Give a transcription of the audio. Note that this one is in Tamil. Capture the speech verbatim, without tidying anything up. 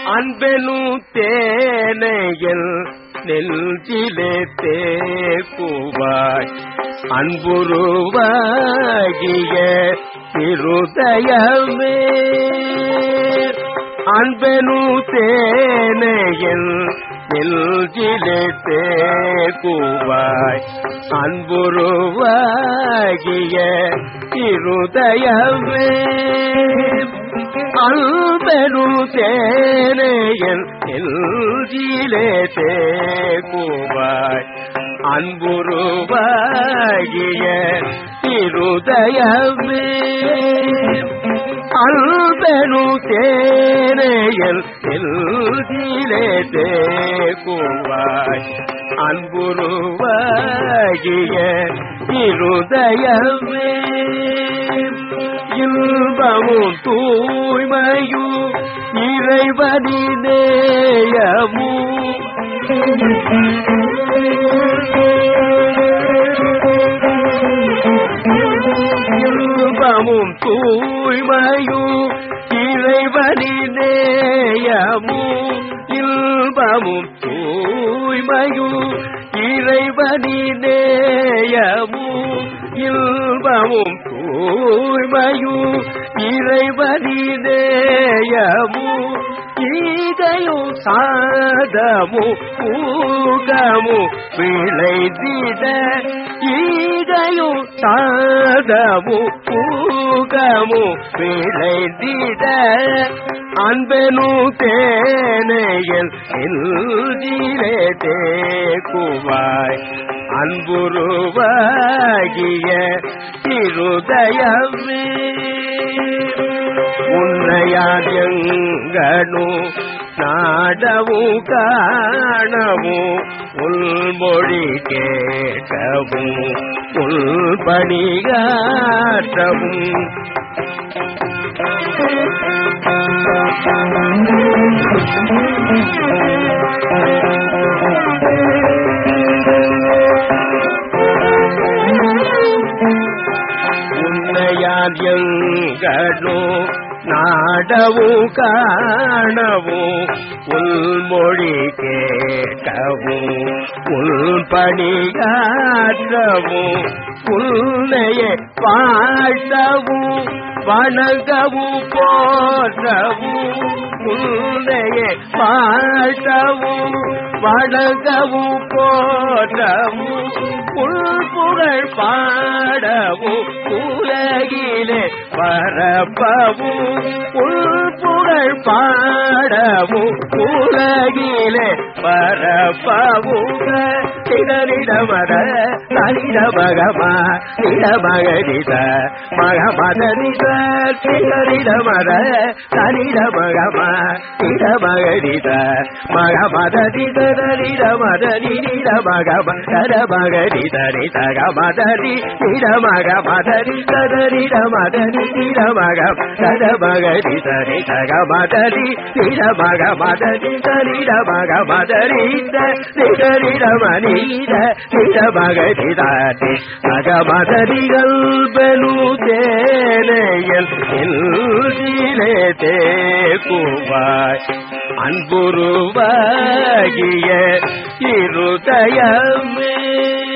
அன்பெனு தேனையில் நெஞ்சிலே தேக்குவாய் அன்புருவாகிய திருதயமே அன்பெனு தேனையில் நெஞ்சிலே தேக்குவாய் அன்புருவாகிய திருதயமே அன்பெனு தேனையில் நெஞ்சிலே தேக்குவாய் அன்புருவாகிய திருதயமே அன்பெனு தேனையில் நெஞ்சிலே தேக்குவாய் அன்புருவாகிய திருதயமே இன்பமும் தூய்மையும் இறைவனி நேயமும் இன்பமும் தூய்மையும் இறைவனி நேயமும் இன்பமும் தூய்மையும் இறைவனி நேயமும் இன்பமும் தூய்மையும் இறைவனி நேயமும் ஈகையும் சாதமு பூகமு விளைந்திட ஈகையும் சாதமு பூகமு விளைந்திட அன்பெனு தேனையில் நெஞ்சிலே தேக்குவாய் அன்புருவாகிய திருதயமே உன்னையாரியங்கனு நாடவும் காணவும் உள்மொழி கேட்கவும் உள்பணியாற்றவும் உன்னையாரியங்கனு நாடவும் காணவும் உள்மொழி கேட்கவும் உள்பணியாற்றவும் உன்னையே பாடவும் வணங்கவும் போற்றவும் உன்னையே பாடவும் வணங்கவும் போற்றவும் புகழ் பாடவும் உலகிலே பரப்பவும் புகழ் பாடவும் உலகிலே பரப்பவும் இடமத தனிட மகமா இடமகரித மகமதரித இடமத தனிட மகமா இடமகரித மகமதரித இடமதரி இடமகம தரமகரி தரி தகமதரி இடமகமதரி தரிடமதரி இடமகம் தரமகரி தரி தகமதரி இடமகமதரி தரிடமகமதரி திகரிடமனீட இடமகரிதாதி தகமதரிகள் பெனு தேனையில் நெஞ்சிலே தேக்குவாய் அன்புருவாகிய இருதயமே